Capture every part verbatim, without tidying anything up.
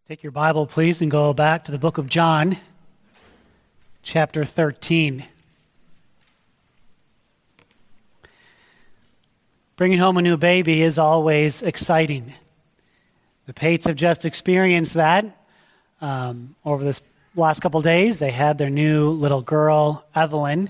Take your Bible, please, and go back to the book of John, chapter thirteen. Bringing home a new baby is always exciting. The Pates have just experienced that. Um, over this last couple days, they had their new little girl, Evelyn.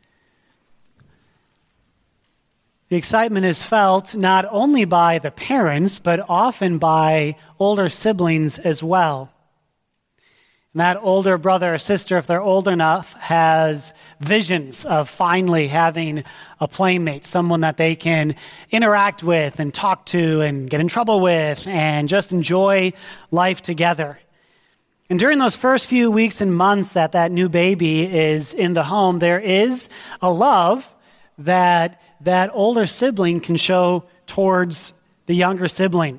The excitement is felt not only by the parents, but often by older siblings as well. And that older brother or sister, if they're old enough, has visions of finally having a playmate, someone that they can interact with and talk to and get in trouble with and just enjoy life together. And during those first few weeks and months that that new baby is in the home, there is a love that that older sibling can show towards the younger sibling.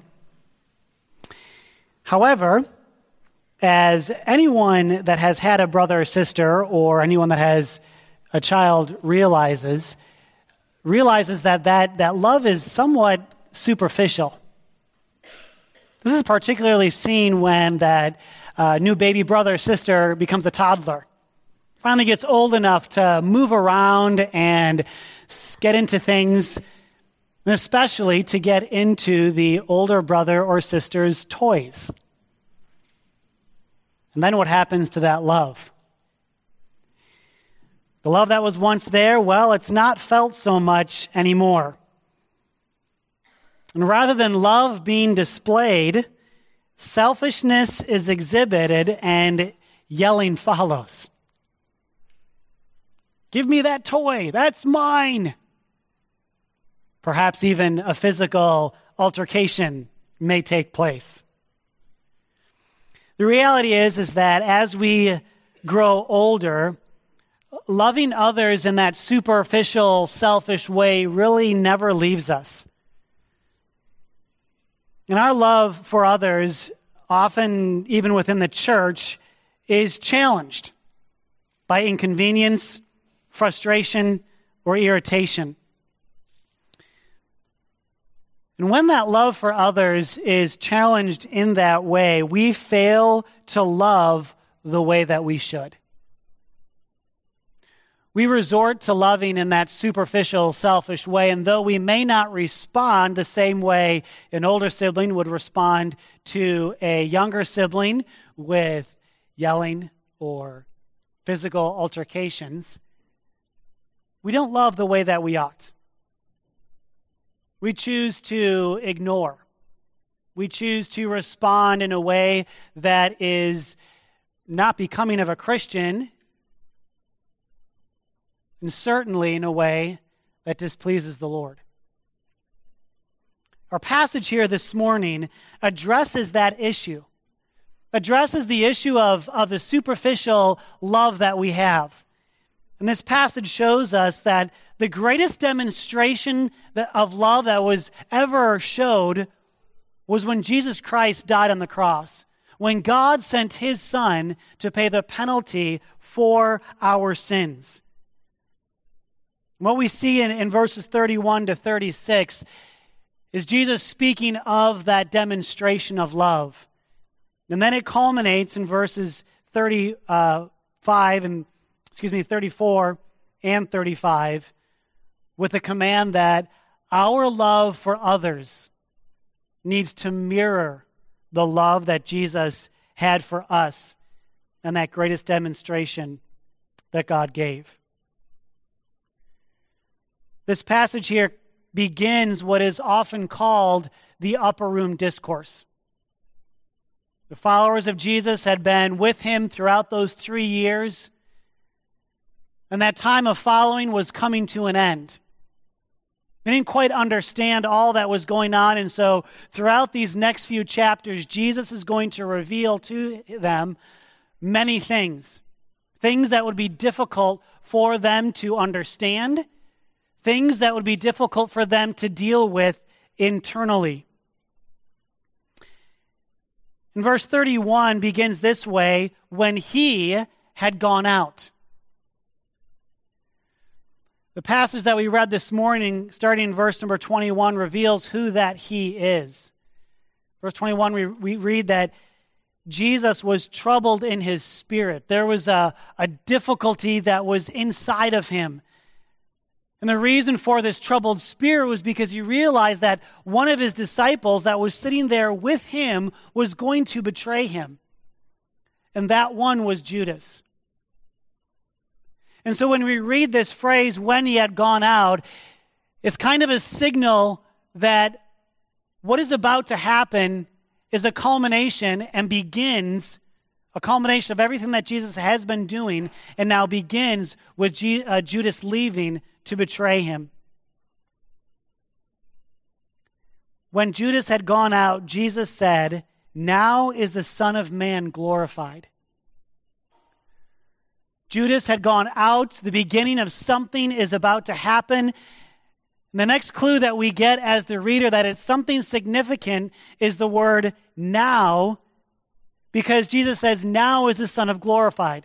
However, as anyone that has had a brother or sister, or anyone that has a child realizes, realizes that that, that love is somewhat superficial. This is particularly seen when that uh, new baby brother or sister becomes a toddler. Finally gets old enough to move around and get into things, and especially to get into the older brother or sister's toys. And then what happens to that love? The love that was once there, well, it's not felt so much anymore. And rather than love being displayed, selfishness is exhibited and yelling follows. Give me that toy. That's mine. Perhaps even a physical altercation may take place. The reality is, is that as we grow older, loving others in that superficial, selfish way really never leaves us. And our love for others, often even within the church, is challenged by inconvenience, frustration, or irritation. And when that love for others is challenged in that way, we fail to love the way that we should. We resort to loving in that superficial, selfish way, and though we may not respond the same way an older sibling would respond to a younger sibling with yelling or physical altercations, we don't love the way that we ought. We choose to ignore. We choose to respond in a way that is not becoming of a Christian, and certainly in a way that displeases the Lord. Our passage here this morning addresses that issue, addresses the issue of, of the superficial love that we have. And this passage shows us that the greatest demonstration of love that was ever showed was when Jesus Christ died on the cross, when God sent his Son to pay the penalty for our sins. What we see in, in verses thirty-one to thirty-six is Jesus speaking of that demonstration of love. And then it culminates in verses thirty-five and excuse me, thirty-four and thirty-five, with a command that our love for others needs to mirror the love that Jesus had for us and that greatest demonstration that God gave. This passage here begins what is often called the upper room discourse. The followers of Jesus had been with him throughout those three years, and that time of following was coming to an end. They didn't quite understand all that was going on, and so throughout these next few chapters, Jesus is going to reveal to them many things. Things that would be difficult for them to understand, things that would be difficult for them to deal with internally. And verse thirty-one begins this way: when he had gone out. The passage that we read this morning, starting in verse number twenty-one, reveals who that he is. Verse twenty-one, we, we read that Jesus was troubled in his spirit. There was a, a difficulty that was inside of him. And the reason for this troubled spirit was because he realized that one of his disciples that was sitting there with him was going to betray him. And that one was Judas. And so when we read this phrase, when he had gone out, it's kind of a signal that what is about to happen is a culmination and begins, a culmination of everything that Jesus has been doing, and now begins with G, uh, Judas leaving to betray him. When Judas had gone out, Jesus said, "Now is the Son of Man glorified." Judas had gone out. The beginning of something is about to happen. And the next clue that we get as the reader that it's something significant is the word now, because Jesus says, "Now is the Son of glorified."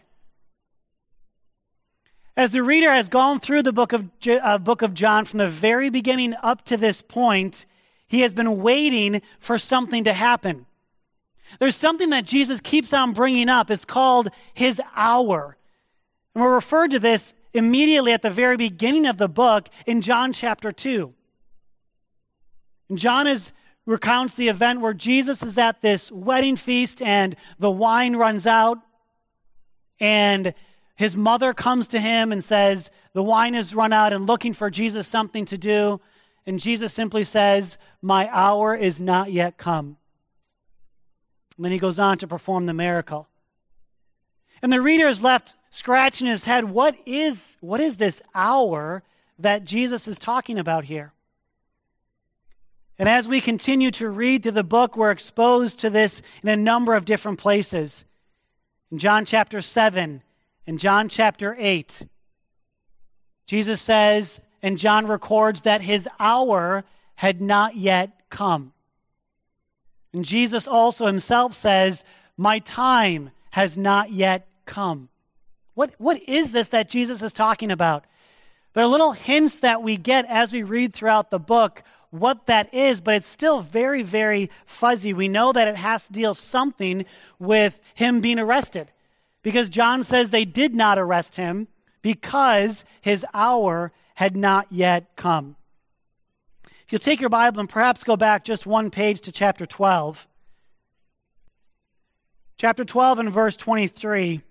As the reader has gone through the book of, uh, book of John from the very beginning up to this point, he has been waiting for something to happen. There's something that Jesus keeps on bringing up. It's called his hour. And we're referred to this immediately at the very beginning of the book in John chapter two. And John is, recounts the event where Jesus is at this wedding feast and the wine runs out, and his mother comes to him and says, the wine has run out, and looking for Jesus something to do. And Jesus simply says, "My hour is not yet come." And then he goes on to perform the miracle. And the reader is left scratching his head. What is, what is this hour that Jesus is talking about here? And as we continue to read through the book, we're exposed to this in a number of different places. In John chapter seven, in John chapter eight, Jesus says, and John records that his hour had not yet come. And Jesus also himself says, "My time has not yet come." What, what is this that Jesus is talking about? There are little hints that we get as we read throughout the book what that is, but it's still very, very fuzzy. We know that it has to deal something with him being arrested, because John says they did not arrest him because his hour had not yet come. If you'll take your Bible and perhaps go back just one page to chapter twelve. Chapter twelve and verse twenty-three.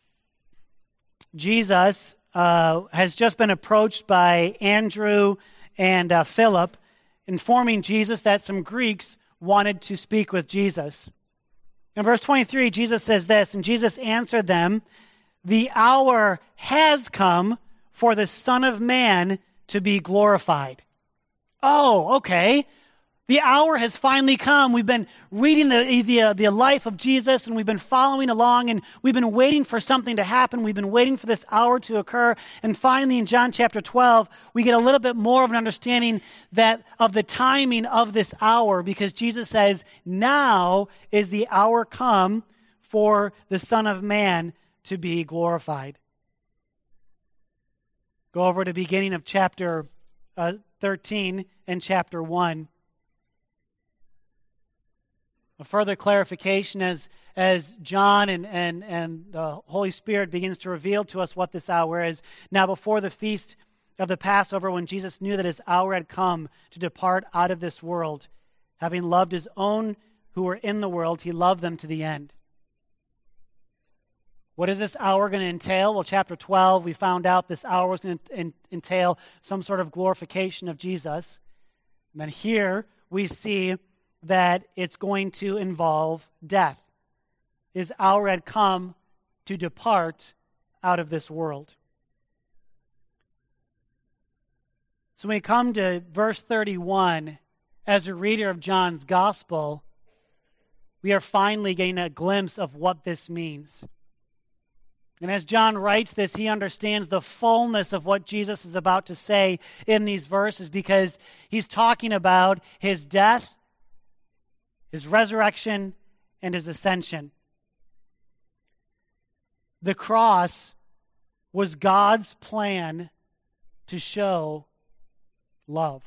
Jesus uh, has just been approached by Andrew and uh, Philip, informing Jesus that some Greeks wanted to speak with Jesus. In verse twenty-three, Jesus says this, and Jesus answered them, "The hour has come for the Son of Man to be glorified." Oh, okay. The hour has finally come. We've been reading the, the, uh, the life of Jesus, and we've been following along, and we've been waiting for something to happen. We've been waiting for this hour to occur. And finally, in John chapter twelve, we get a little bit more of an understanding that of the timing of this hour, because Jesus says, "Now is the hour come for the Son of Man to be glorified." Go over to the beginning of chapter uh, thirteen and chapter one. A further clarification as, as John and, and, and the Holy Spirit begins to reveal to us what this hour is. Now, before the feast of the Passover, when Jesus knew that his hour had come to depart out of this world, having loved his own who were in the world, he loved them to the end. What is this hour going to entail? Well, chapter twelve, we found out this hour was going to entail some sort of glorification of Jesus. And then here we see that it's going to involve death. His hour had come to depart out of this world. So when we come to verse thirty-one, as a reader of John's gospel, we are finally getting a glimpse of what this means. And as John writes this, he understands the fullness of what Jesus is about to say in these verses, because he's talking about his death, his resurrection, and his ascension. The cross was God's plan to show love.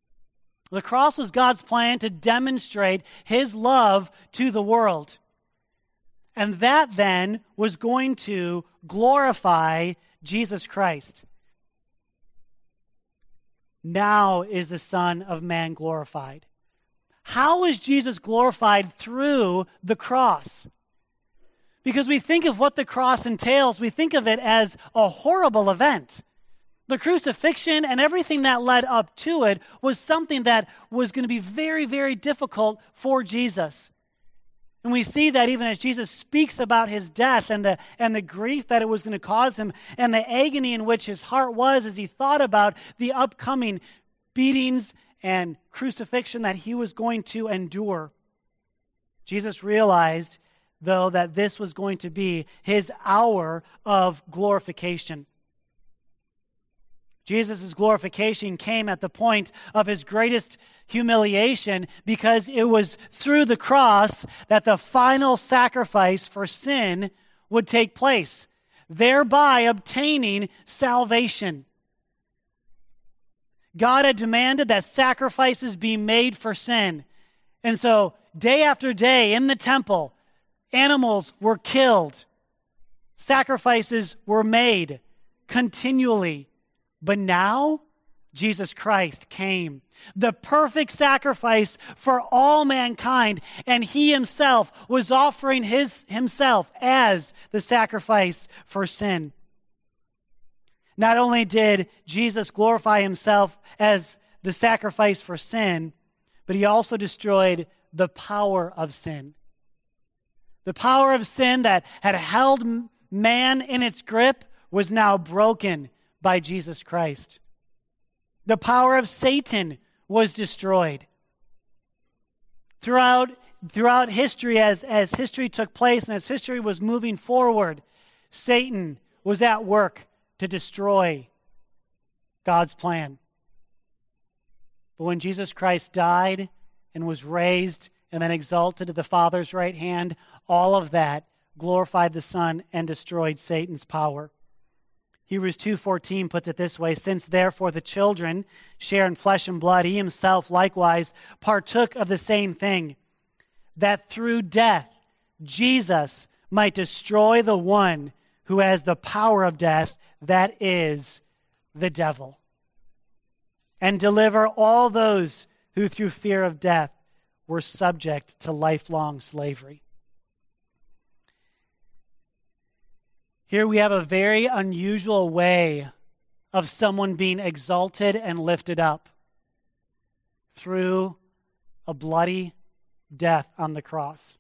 The cross was God's plan to demonstrate his love to the world. And that then was going to glorify Jesus Christ. Now is the Son of Man glorified. How is Jesus glorified? Through the cross. Because we think of what the cross entails, we think of it as a horrible event. The crucifixion and everything that led up to it was something that was going to be very, very difficult for Jesus. And we see that even as Jesus speaks about his death and the, and the grief that it was going to cause him and the agony in which his heart was as he thought about the upcoming beatings and crucifixion that he was going to endure. Jesus realized, though, that this was going to be his hour of glorification. Jesus' glorification came at the point of his greatest humiliation because it was through the cross that the final sacrifice for sin would take place, thereby obtaining salvation. God had demanded that sacrifices be made for sin. And so, day after day in the temple, animals were killed. Sacrifices were made continually. But now, Jesus Christ came, the perfect sacrifice for all mankind, and he himself was offering his himself as the sacrifice for sin. Not only did Jesus glorify himself as the sacrifice for sin, but he also destroyed the power of sin. The power of sin that had held man in its grip was now broken by Jesus Christ. The power of Satan was destroyed. Throughout, throughout history, as, as history took place and as history was moving forward, Satan was at work to destroy God's plan. But when Jesus Christ died and was raised and then exalted to the Father's right hand, all of that glorified the Son and destroyed Satan's power. Hebrews two fourteen puts it this way, since therefore the children share in flesh and blood, he himself likewise partook of the same thing, that through death Jesus might destroy the one who has the power of death, that is the devil, and deliver all those who through fear of death were subject to lifelong slavery. Here we have a very unusual way of someone being exalted and lifted up through a bloody death on the cross.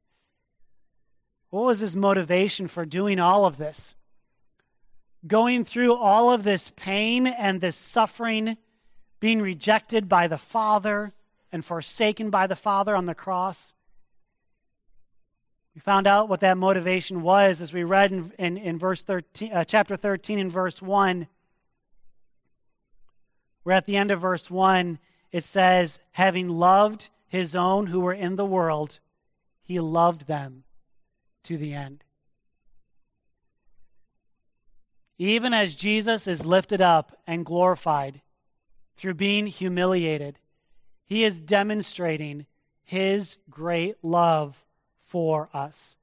What was his motivation for doing all of this? Going through all of this pain and this suffering, being rejected by the Father and forsaken by the Father on the cross. We found out what that motivation was as we read in, in, in verse thirteen, uh, chapter thirteen and verse one. We're at the end of verse one. It says, having loved his own who were in the world, he loved them to the end. Even as Jesus is lifted up and glorified through being humiliated, he is demonstrating his great love for us.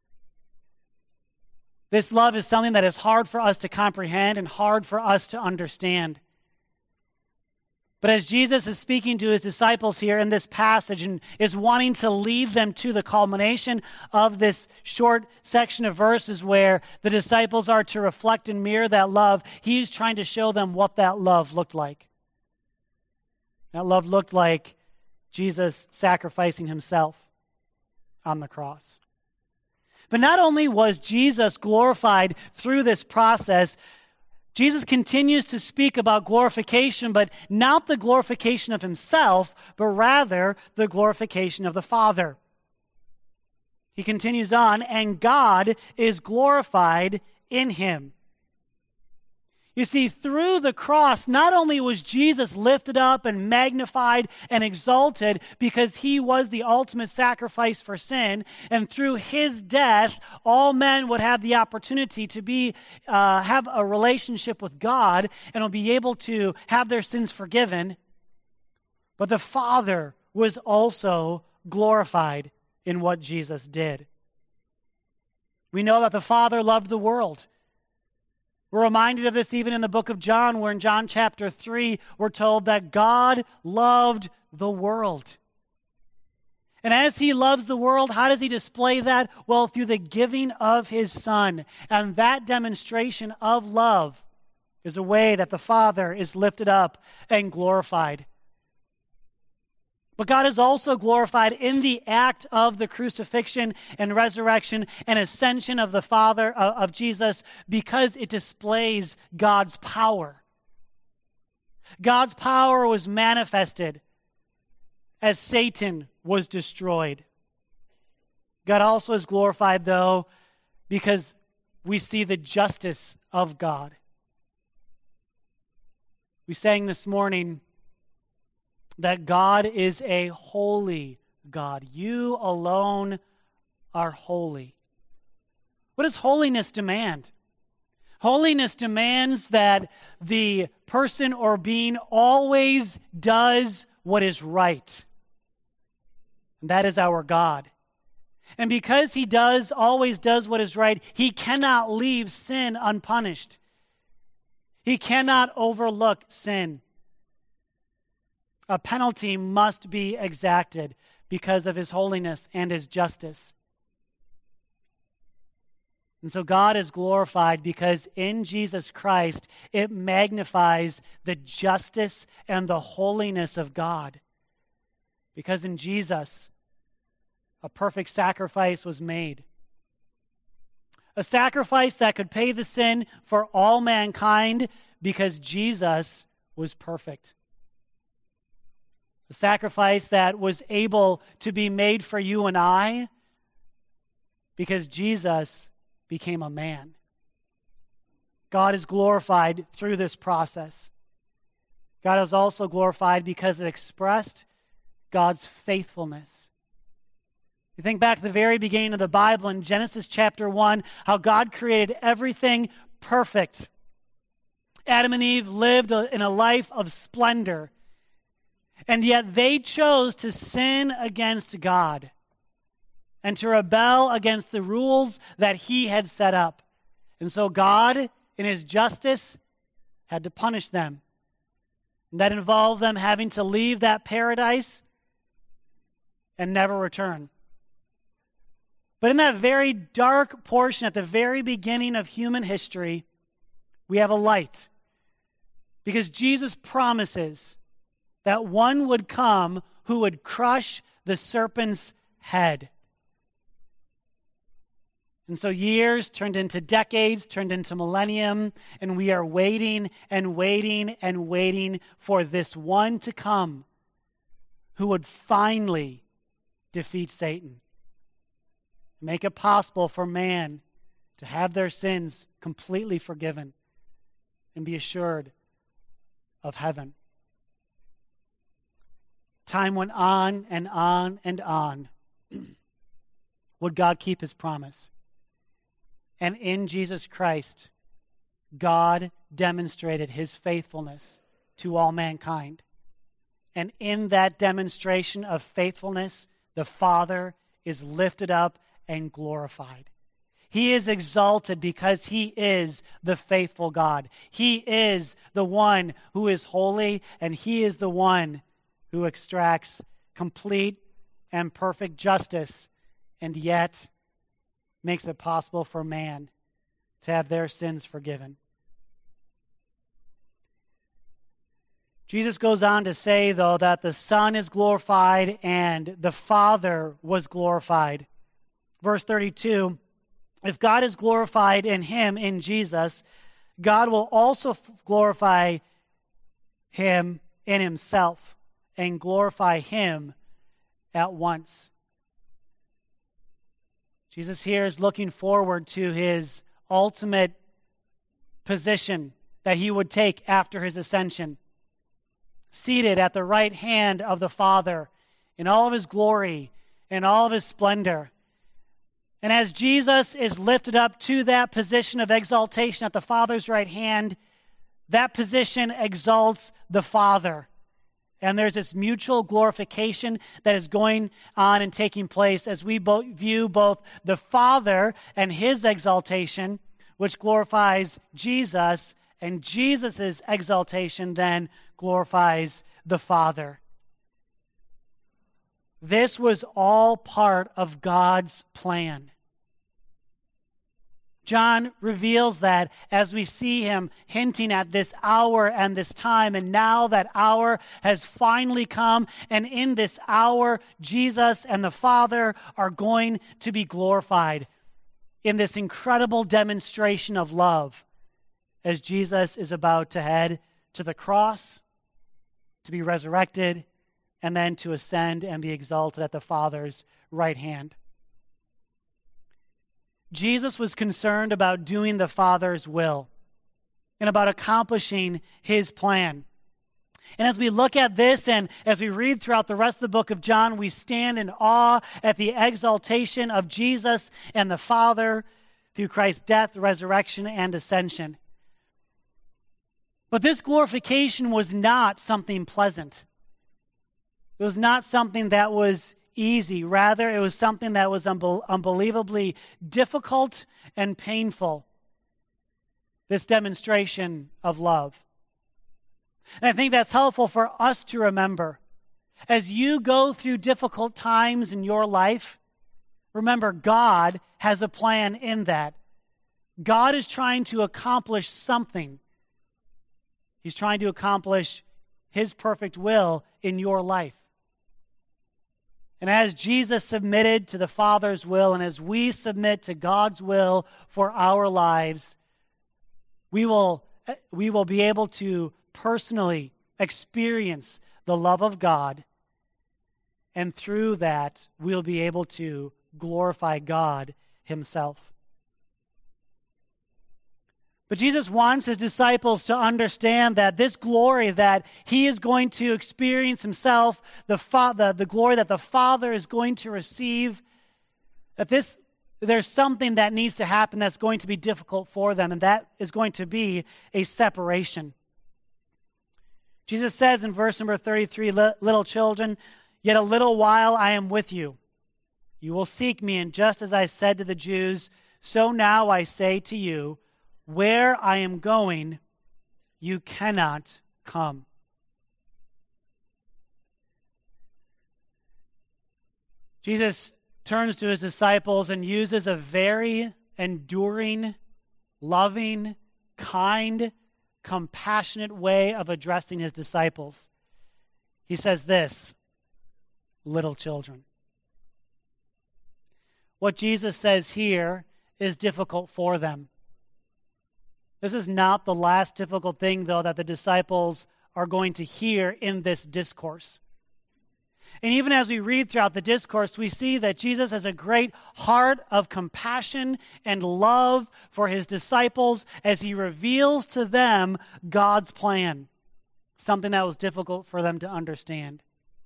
This love is something that is hard for us to comprehend and hard for us to understand. But as Jesus is speaking to his disciples here in this passage and is wanting to lead them to the culmination of this short section of verses where the disciples are to reflect and mirror that love, he's trying to show them what that love looked like. That love looked like Jesus sacrificing himself on the cross. But not only was Jesus glorified through this process, Jesus continues to speak about glorification, but not the glorification of himself, but rather the glorification of the Father. He continues on, and God is glorified in him. You see, through the cross, not only was Jesus lifted up and magnified and exalted because he was the ultimate sacrifice for sin, and through his death, all men would have the opportunity to be uh, have a relationship with God and will be able to have their sins forgiven, but the Father was also glorified in what Jesus did. We know that the Father loved the world. We're reminded of this even in the book of John, where in John chapter three, we're told that God loved the world. And as he loves the world, how does he display that? Well, through the giving of his Son. And that demonstration of love is a way that the Father is lifted up and glorified. But God is also glorified in the act of the crucifixion and resurrection and ascension of the Father, uh, of Jesus, because it displays God's power. God's power was manifested as Satan was destroyed. God also is glorified, though, because we see the justice of God. We sang this morning that God is a holy God. You alone are holy. What does holiness demand? Holiness demands that the person or being always does what is right. And that is our God. And because he does, always does what is right, he cannot leave sin unpunished. He cannot overlook sin. A penalty must be exacted because of his holiness and his justice. And so God is glorified because in Jesus Christ, it magnifies the justice and the holiness of God. Because in Jesus, a perfect sacrifice was made. A sacrifice that could pay the sin for all mankind because Jesus was perfect. A sacrifice that was able to be made for you and I because Jesus became a man. God is glorified through this process. God is also glorified because it expressed God's faithfulness. You think back to the very beginning of the Bible in Genesis chapter one, how God created everything perfect. Adam and Eve lived in a life of splendor. And yet they chose to sin against God and to rebel against the rules that he had set up. And so God, in his justice, had to punish them. And that involved them having to leave that paradise and never return. But in that very dark portion at the very beginning of human history, we have a light. Because Jesus promises that one would come who would crush the serpent's head. And so years turned into decades, turned into millennium, and we are waiting and waiting and waiting for this one to come who would finally defeat Satan. Make it possible for man to have their sins completely forgiven and be assured of heaven. Time went on and on and on. Would God keep his promise? And in Jesus Christ, God demonstrated his faithfulness to all mankind. And in that demonstration of faithfulness, the Father is lifted up and glorified. He is exalted because he is the faithful God. He is the one who is holy, and he is the one who extracts complete and perfect justice, and yet makes it possible for man to have their sins forgiven. Jesus goes on to say, though, that the Son is glorified and the Father was glorified. Verse thirty-two, if God is glorified in him, in Jesus, God will also glorify him in himself and glorify him at once. Jesus here is looking forward to his ultimate position that he would take after his ascension, seated at the right hand of the Father in all of his glory and all of his splendor. And as Jesus is lifted up to that position of exaltation at the Father's right hand, that position exalts the Father And there's this mutual glorification that is going on and taking place as we bo- view both the Father and his exaltation, which glorifies Jesus, and Jesus' exaltation then glorifies the Father. This was all part of God's plan. John reveals that as we see him hinting at this hour and this time, and now that hour has finally come, and in this hour, Jesus and the Father are going to be glorified in this incredible demonstration of love as Jesus is about to head to the cross, to be resurrected, and then to ascend and be exalted at the Father's right hand. Jesus was concerned about doing the Father's will and about accomplishing his plan. And as we look at this and as we read throughout the rest of the book of John, we stand in awe at the exaltation of Jesus and the Father through Christ's death, resurrection, and ascension. But this glorification was not something pleasant. It was not something that was easy. Rather, it was something that was unbe- unbelievably difficult and painful. This demonstration of love. And I think that's helpful for us to remember. As you go through difficult times in your life, remember God has a plan in that. God is trying to accomplish something. He's trying to accomplish his perfect will in your life. And as Jesus submitted to the Father's will, and as we submit to God's will for our lives, we will, we will be able to personally experience the love of God. And through that, we'll be able to glorify God himself. But Jesus wants his disciples to understand that this glory that he is going to experience himself, the, fa- the, the glory that the Father is going to receive, that this there's something that needs to happen that's going to be difficult for them, and that is going to be a separation. Jesus says in verse number thirty-three, "Little children, yet a little while I am with you. You will seek me, and just as I said to the Jews, so now I say to you, where I am going, you cannot come." Jesus turns to his disciples and uses a very enduring, loving, kind, compassionate way of addressing his disciples. He says this, "Little children." What Jesus says here is difficult for them. This is not the last difficult thing, though, that the disciples are going to hear in this discourse. And even as we read throughout the discourse, we see that Jesus has a great heart of compassion and love for his disciples as he reveals to them God's plan, something that was difficult for them to understand.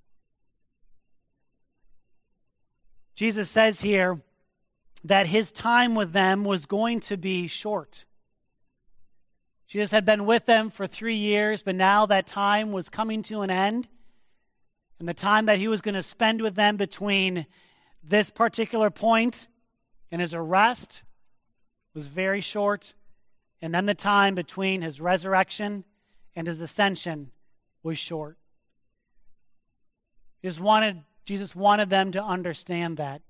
Jesus says here that his time with them was going to be short. Jesus had been with them for three years, but now that time was coming to an end. And the time that he was going to spend with them between this particular point and his arrest was very short. And then the time between his resurrection and his ascension was short. He just wanted, Jesus wanted them to understand that.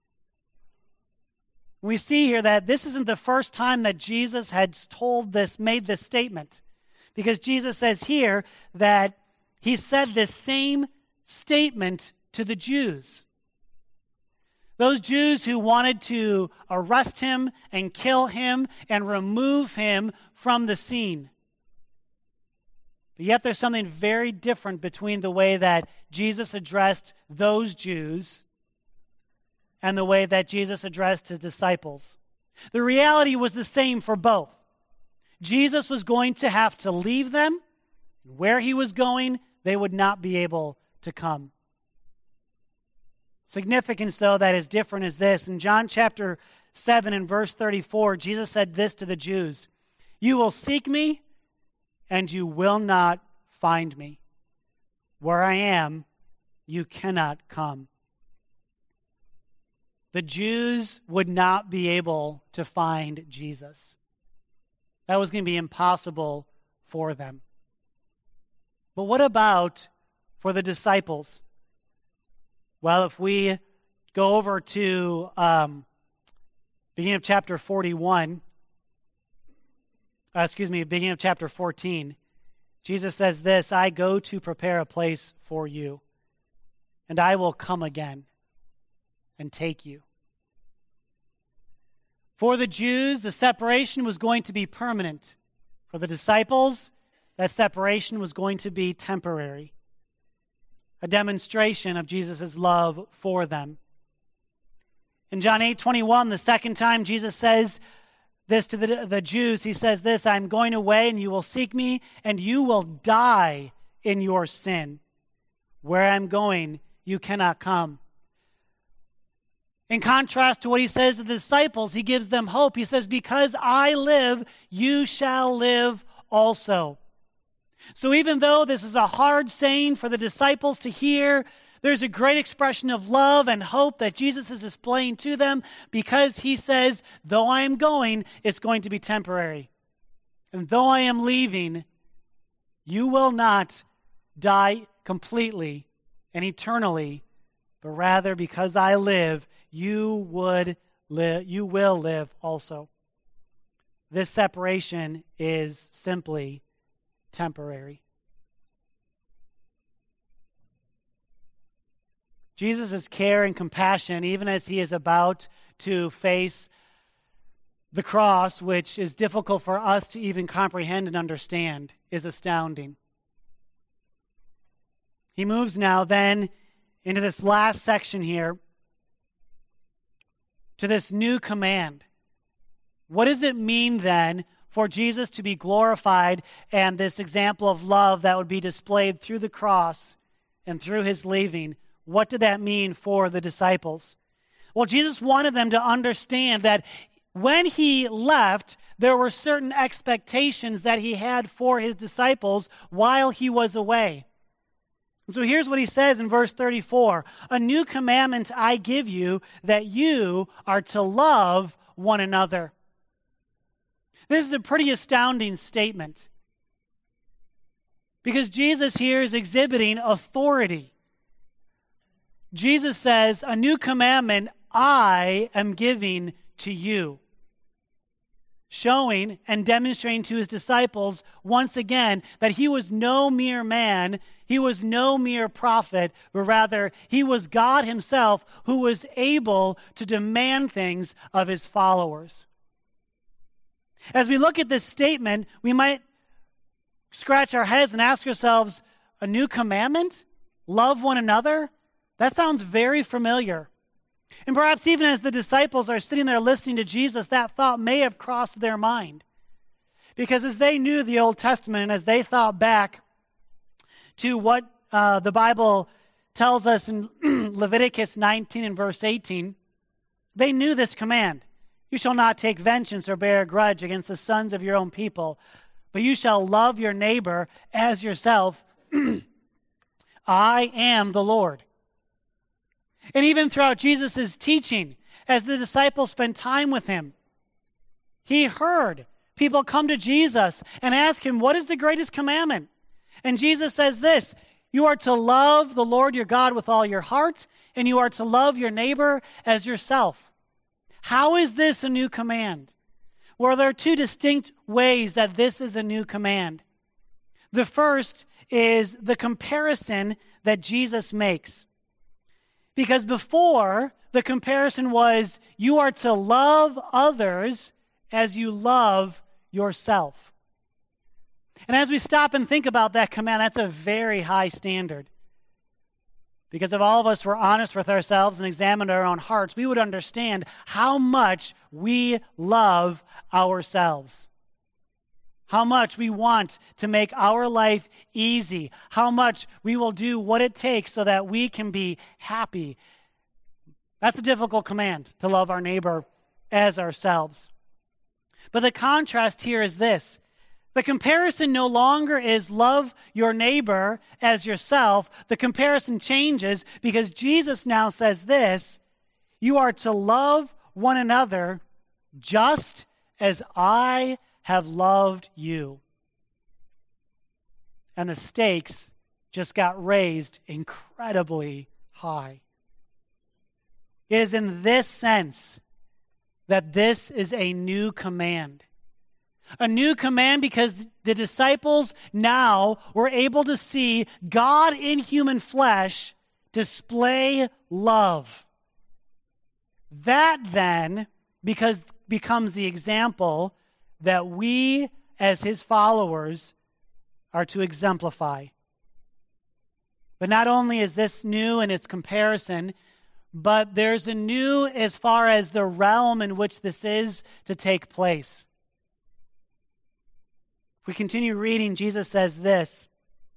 We see here that this isn't the first time that Jesus had told this, made this statement. Because Jesus says here that he said this same statement to the Jews. Those Jews who wanted to arrest him and kill him and remove him from the scene. But yet there's something very different between the way that Jesus addressed those Jews and the way that Jesus addressed his disciples. The reality was the same for both. Jesus was going to have to leave them. Where he was going, they would not be able to come. Significance, though, that is different is this. In John chapter seven and verse thirty-four, Jesus said this to the Jews, "You will seek me, and you will not find me." where I am, you cannot come. The Jews would not be able to find Jesus. That was going to be impossible for them. But what about for the disciples? Well, if we go over to um, beginning of chapter forty-one, uh, excuse me, beginning of chapter fourteen, Jesus says this, I go to prepare a place for you, and I will come again and take you. For the Jews, the separation was going to be permanent. For the disciples, that separation was going to be temporary. A demonstration of Jesus' love for them. In John eight twenty-one, the second time Jesus says this to the, the Jews, he says this, I'm going away and you will seek me and you will die in your sin. Where I'm going, you cannot come. In contrast to what he says to the disciples, he gives them hope. He says, because I live, you shall live also. So even though this is a hard saying for the disciples to hear, there's a great expression of love and hope that Jesus is displaying to them because he says, though I am going, it's going to be temporary. And though I am leaving, you will not die completely and eternally, but rather because I live, you would live, you will live also. This separation is simply temporary. Jesus' care and compassion, even as he is about to face the cross, which is difficult for us to even comprehend and understand, is astounding. He moves now then into this last section here to this new command. What does it mean then for Jesus to be glorified and this example of love that would be displayed through the cross and through his leaving? What did that mean for the disciples? Well, Jesus wanted them to understand that when he left, there were certain expectations that he had for his disciples while he was away. And so here's what he says in verse thirty-four. A new commandment I give you, that you are to love one another. This is a pretty astounding statement because Jesus here is exhibiting authority. Jesus says, a new commandment I am giving to you. Showing and demonstrating to his disciples once again that he was no mere man, he was no mere prophet, but rather he was God himself who was able to demand things of his followers. As we look at this statement, we might scratch our heads and ask ourselves, a new commandment? Love one another? That sounds very familiar. And perhaps even as the disciples are sitting there listening to Jesus, that thought may have crossed their mind. Because as they knew the Old Testament and as they thought back to what uh, the Bible tells us in Leviticus nineteen and verse eighteen, they knew this command. You shall not take vengeance or bear a grudge against the sons of your own people, but you shall love your neighbor as yourself. I am the Lord. And even throughout Jesus' teaching, as the disciples spent time with him, he heard people come to Jesus and ask him, what is the greatest commandment? And Jesus says this, you are to love the Lord your God with all your heart, and you are to love your neighbor as yourself. How is this a new command? Well, there are two distinct ways that this is a new command. The first is the comparison that Jesus makes. Because before, the comparison was, you are to love others as you love yourself. And as we stop and think about that command, that's a very high standard. Because if all of us were honest with ourselves and examined our own hearts, we would understand how much we love ourselves. How much we want to make our life easy. How much we will do what it takes so that we can be happy. That's a difficult command, to love our neighbor as ourselves. But the contrast here is this, The comparison no longer is love your neighbor as yourself. The comparison changes because Jesus now says this: you are to love one another just as I have loved you. And the stakes just got raised incredibly high. It is in this sense that this is a new command. A new command because the disciples now were able to see God in human flesh display love. That then because becomes the example that we as his followers are to exemplify. But not only is this new in its comparison, but there's a new as far as the realm in which this is to take place. If we continue reading, Jesus says this: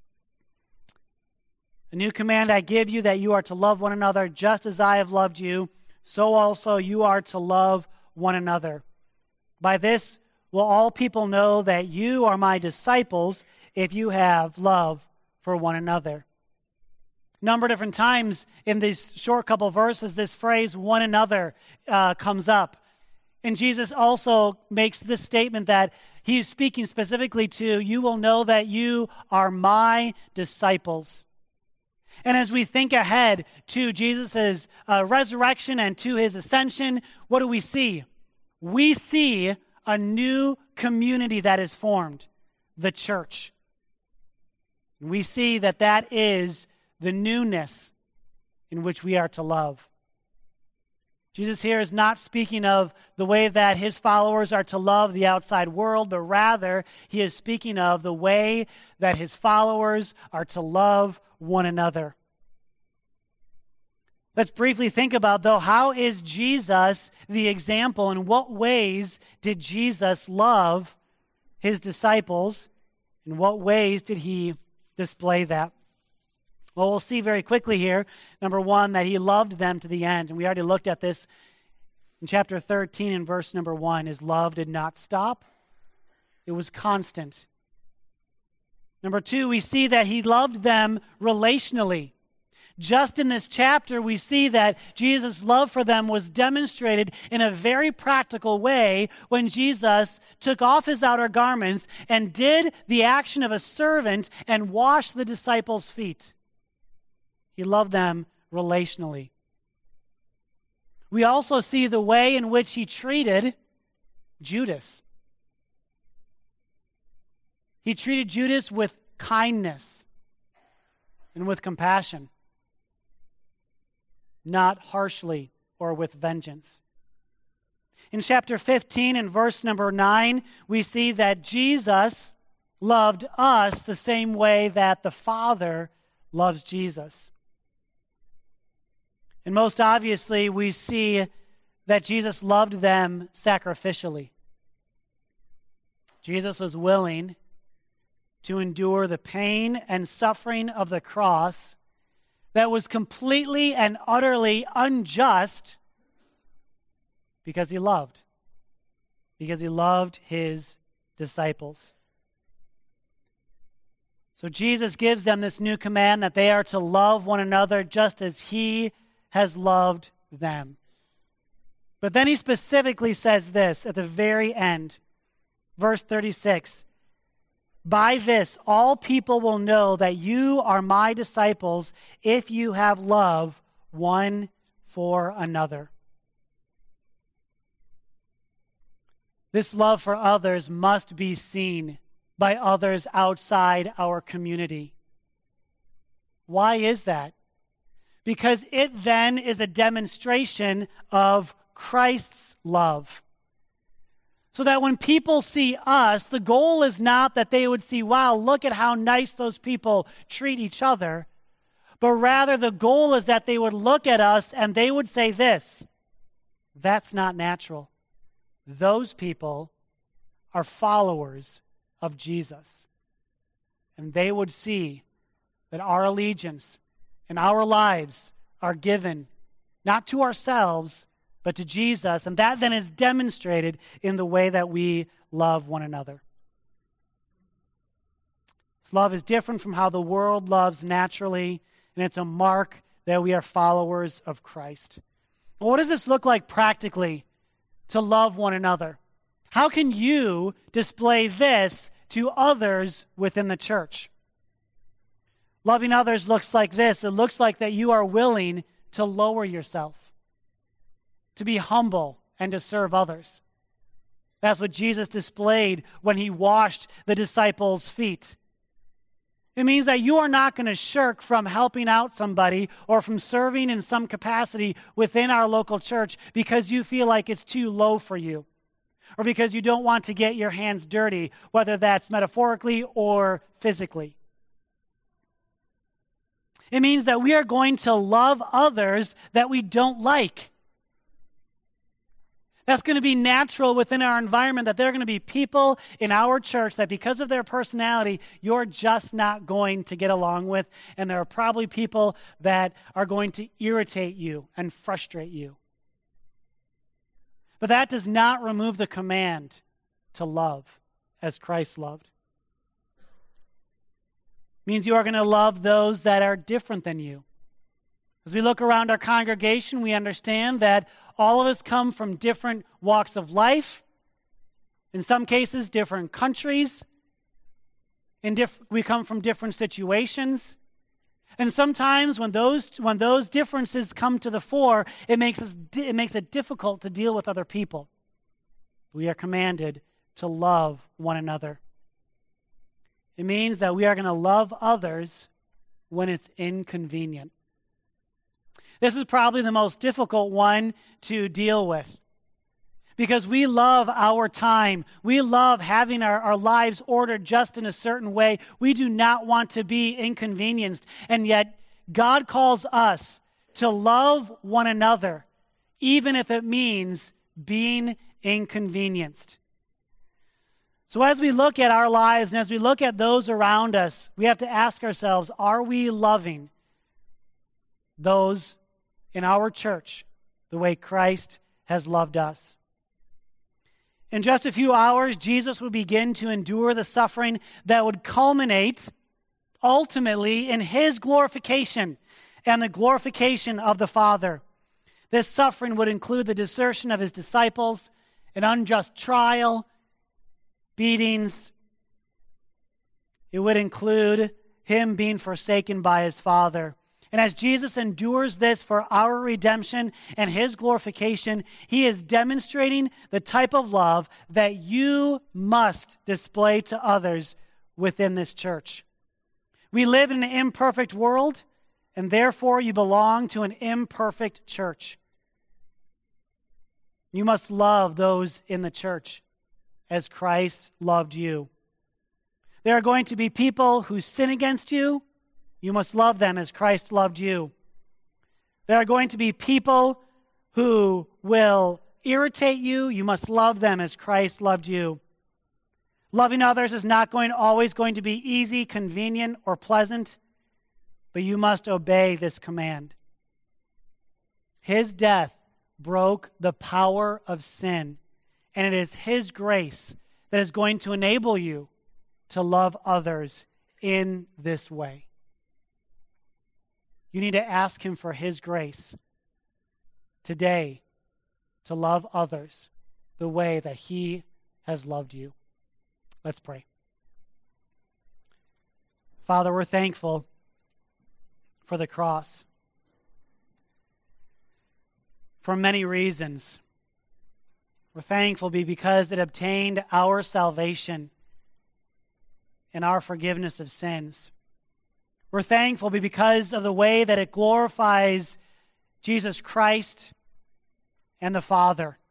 a new command I give you, that you are to love one another just as I have loved you, so also you are to love one another. By this will all people know that you are my disciples, if you have love for one another. A number of different times in these short couple verses, this phrase, one another, uh, comes up. And Jesus also makes this statement that he's speaking specifically to, you will know that you are my disciples. And as we think ahead to Jesus' uh, resurrection and to his ascension, what do we see? We see a new community that is formed, the church. We see that that is the newness in which we are to love. Jesus here is not speaking of the way that his followers are to love the outside world, but rather he is speaking of the way that his followers are to love one another. Let's briefly think about, though, how is Jesus the example? In what ways did Jesus love his disciples? In what ways did he display that? Well, we'll see very quickly here, number one, that he loved them to the end. And we already looked at this in chapter thirteen in verse number one. His love did not stop. It was constant. Number two, we see that he loved them relationally. Just in this chapter, we see that Jesus' love for them was demonstrated in a very practical way when Jesus took off his outer garments and did the action of a servant and washed the disciples' feet. He loved them relationally. We also see the way in which he treated Judas. He treated Judas with kindness and with compassion, not harshly or with vengeance. In chapter fifteen and verse number nine, we see that Jesus loved us the same way that the Father loves Jesus. And most obviously, we see that Jesus loved them sacrificially. Jesus was willing to endure the pain and suffering of the cross that was completely and utterly unjust because he loved. Because he loved his disciples. So Jesus gives them this new command that they are to love one another just as he has loved them. But then he specifically says this at the very end, verse thirty-six. By this, all people will know that you are my disciples if you have love one for another. This love for others must be seen by others outside our community. Why is that? Because it then is a demonstration of Christ's love. So that when people see us, the goal is not that they would see, wow, look at how nice those people treat each other, but rather the goal is that they would look at us and they would say this: that's not natural. Those people are followers of Jesus. And they would see that our allegiance and our lives are given not to ourselves, but to Jesus. And that then is demonstrated in the way that we love one another. This love is different from how the world loves naturally, and it's a mark that we are followers of Christ. Well, what does this look like practically to love one another? How can you display this to others within the church? Loving others looks like this. It looks like that you are willing to lower yourself, to be humble, and to serve others. That's what Jesus displayed when he washed the disciples' feet. It means that you are not going to shirk from helping out somebody or from serving in some capacity within our local church because you feel like it's too low for you, or because you don't want to get your hands dirty, whether that's metaphorically or physically. It means that we are going to love others that we don't like. That's going to be natural within our environment, that there are going to be people in our church that because of their personality, you're just not going to get along with. And there are probably people that are going to irritate you and frustrate you. But that does not remove the command to love as Christ loved. It means you are going to love those that are different than you. As we look around our congregation, we understand that all of us come from different walks of life, in some cases, different countries. In diff- we come from different situations. And sometimes when those, when those differences come to the fore, it makes, us di- it makes it difficult to deal with other people. We are commanded to love one another. It means that we are going to love others when it's inconvenient. This is probably the most difficult one to deal with because we love our time. We love having our, our lives ordered just in a certain way. We do not want to be inconvenienced. And yet God calls us to love one another, even if it means being inconvenienced. So as we look at our lives and as we look at those around us, we have to ask ourselves, are we loving those in our church the way Christ has loved us? In just a few hours, Jesus would begin to endure the suffering that would culminate ultimately in his glorification and the glorification of the Father. This suffering would include the desertion of his disciples, an unjust trial, beatings. It would include him being forsaken by his Father. And as Jesus endures this for our redemption and his glorification, he is demonstrating the type of love that you must display to others within this church. We live in an imperfect world, and therefore you belong to an imperfect church. You must love those in the church as Christ loved you. There are going to be people who sin against you. You must love them as Christ loved you. There are going to be people who will irritate you. You must love them as Christ loved you. Loving others is not going always going to be easy, convenient, or pleasant, but you must obey this command. His death broke the power of sin, and it is his grace that is going to enable you to love others in this way. You need to ask him for his grace today to love others the way that he has loved you. Let's pray. Father, we're thankful for the cross for many reasons. We're thankful because it obtained our salvation and our forgiveness of sins. We're thankful because of the way that it glorifies Jesus Christ and the Father.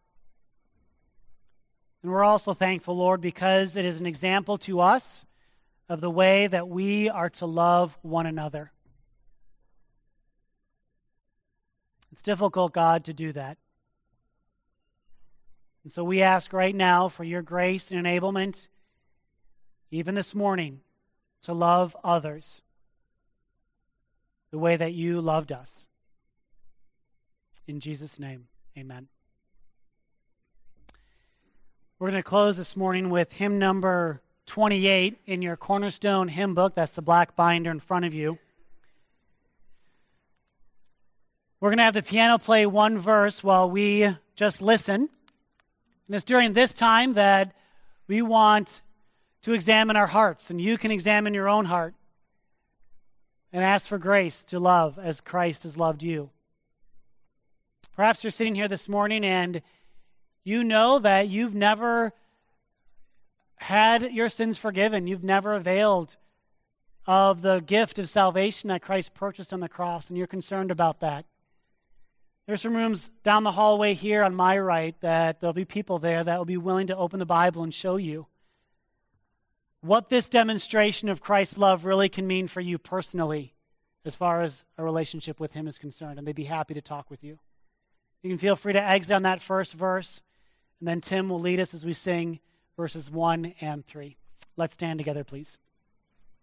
And we're also thankful, Lord, because it is an example to us of the way that we are to love one another. It's difficult, God, to do that. And so we ask right now for your grace and enablement, even this morning, to love others the way that you loved us. In Jesus' name, amen. We're going to close this morning with hymn number twenty-eight in your Cornerstone hymn book. That's the black binder in front of you. We're going to have the piano play one verse while we just listen. And it's during this time that we want to examine our hearts, and you can examine your own heart and ask for grace to love as Christ has loved you. Perhaps you're sitting here this morning and you know that you've never had your sins forgiven. You've never availed of the gift of salvation that Christ purchased on the cross, and you're concerned about that. There's some rooms down the hallway here on my right that there'll be people there that will be willing to open the Bible and show you what this demonstration of Christ's love really can mean for you personally as far as a relationship with him is concerned, and they'd be happy to talk with you. You can feel free to exit on that first verse, and then Tim will lead us as we sing verses one and three. Let's stand together, please.